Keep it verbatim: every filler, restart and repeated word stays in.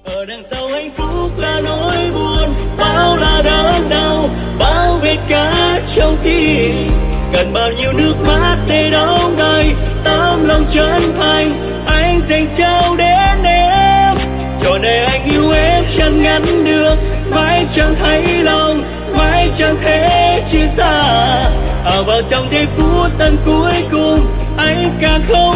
Ở đằng sau hạnh phúc là nỗi buồn, bao là đớn đau, bao vết cát trong tim. Cần bao nhiêu nước mắt để đong đầy tấm lòng chân thành anh dành trao đến em. Cho nên anh yêu em chẳng ngăn được, mãi chẳng thấy lòng, mãi chẳng thể chia xa. À vào trong giây phút tận cuối cùng anh càng không